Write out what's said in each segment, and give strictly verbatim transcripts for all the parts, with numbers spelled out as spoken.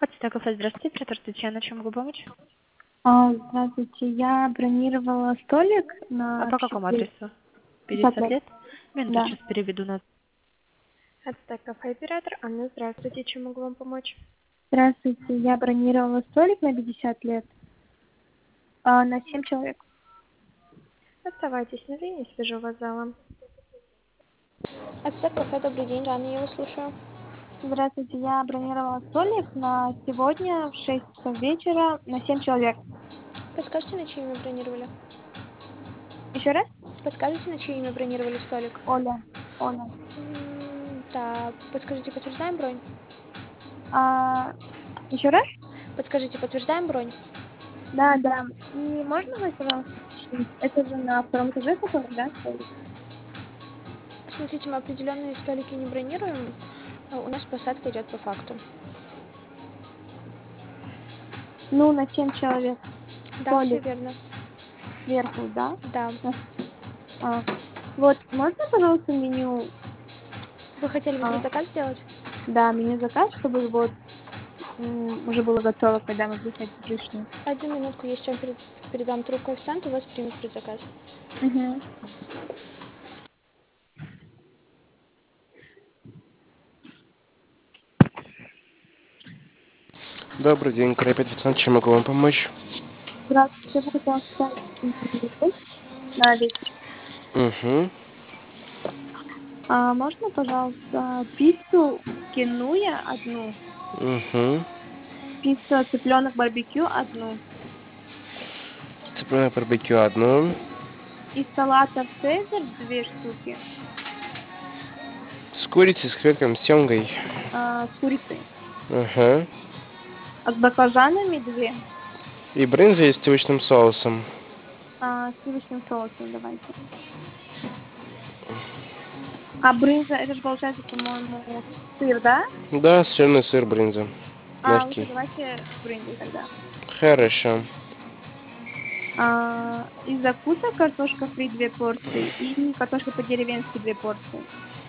Хотите кафе, здравствуйте, оператор Татьяна, чем могу помочь? А, здравствуйте, я бронировала столик А на по какому пятьдесят адресу? пятьдесят пятьдесят лет. лет? Минуту, Да. сейчас переведу на... Хотите кафе, оператор Анна, здравствуйте, чем могу вам помочь? Здравствуйте, я бронировала столик на пятьдесят лет, а, на семь человек. Оставайтесь на линии, свяжу вас с залом. Это кафе, добрый день, Жанна, я вас слушаю. Здравствуйте, я бронировала столик на сегодня в шесть часов вечера на семь человек. Подскажите, на чье имя бронировали? Еще раз? Подскажите, на чье имя бронировали столик? Оля. Оля. М, Да, подскажите, подтверждаем бронь? А, еще раз? Подскажите, подтверждаем бронь? Да, да. И можно вас, пожалуйста, уточнить? Это же на втором этаже который, да, столик? Смотрите, мы определенные столики не бронируем, а у нас посадка идет по факту. Ну, на семь человек. Да, все Столик верно. сверху, да? Да. А, вот, можно, пожалуйста, меню, Вы хотели бы а, предзаказ сделать? да, меню заказ, чтобы вот м, уже было готово, когда мы приходим пришли. Одну минутку, я сейчас перед, передам трубку официанту, у вас примет предзаказ. Угу. Добрый день, Крепет официант, чем могу вам помочь? Здравствуйте, я бы хотела оставить меню на вечер. Угу, А можно, пожалуйста, пиццу кинуя одну, угу. пицца цыпленок барбекю одну, Цыпленое барбекю одну, и салатов цезарь две штуки, с курицей, с креветками, с семгой. а, с курицей, Ага. а с баклажанами две, И брынза с сливочным соусом. а, с сливочным соусом давайте. А брынза, это же получается, по-моему, сыр, да? Да, сырный сыр брынза. А, лучше Мягкий. давайте с брынзой тогда. Хорошо. А, из закусок картошка фри две порции и картошка по-деревенски две порции.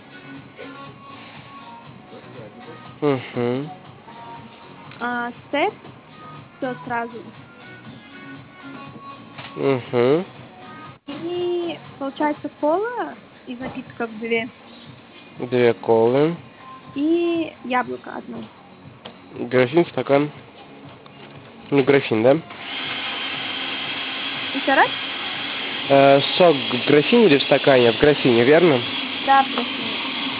Угу, А, сет, все сразу. угу. И получается кола из напитков две Две колы. и яблоко одно. Графин, стакан. Ну, графин, да? Еще раз? Э, сок в графине или в стакане? В графине, верно? Да, в графине.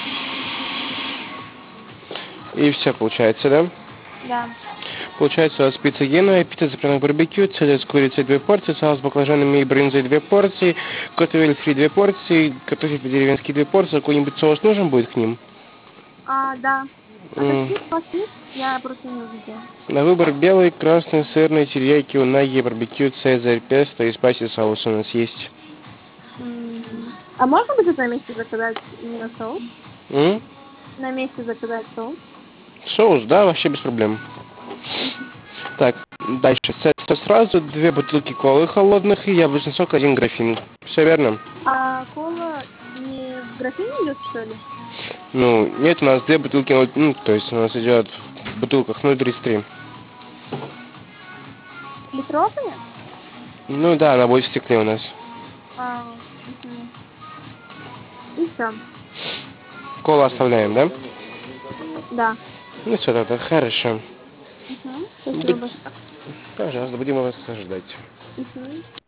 И все получается, да? Да. Получается у вас пицца геновая, пицца цыпленок барбекю, цезарь с курицей две порции, салат с баклажанами и брынзой две порции, картофель фри две порции, картофель по-деревенски две порции. Какой-нибудь соус нужен будет к ним? А, да. А М, какие у вас есть? Я просто не увидела. На выбор белый, красный, сырный, терияки, унаги, барбекю, цезарь, песто и спайси соус у нас есть. М, А можно будет на месте заказать именно соус? М? На месте заказать соус? Соус, да, вообще без проблем. Мгм. Так, дальше. Сет сто сразу, две бутылки колы холодных и яблочный сок, один графин. Все верно? А кола не в графине идет, что ли? Ну, нет, у нас две бутылки, ноль- ну, то есть у нас идет в бутылках ноль тридцать три. Литровые? Ну да, она будет в стекле у нас. А, угу. И все. Колу оставляем, да? Да. Ну все, тогда хорошо. Угу. Спасибо Будь- большое. Пожалуйста, будем вас ждать. Угу.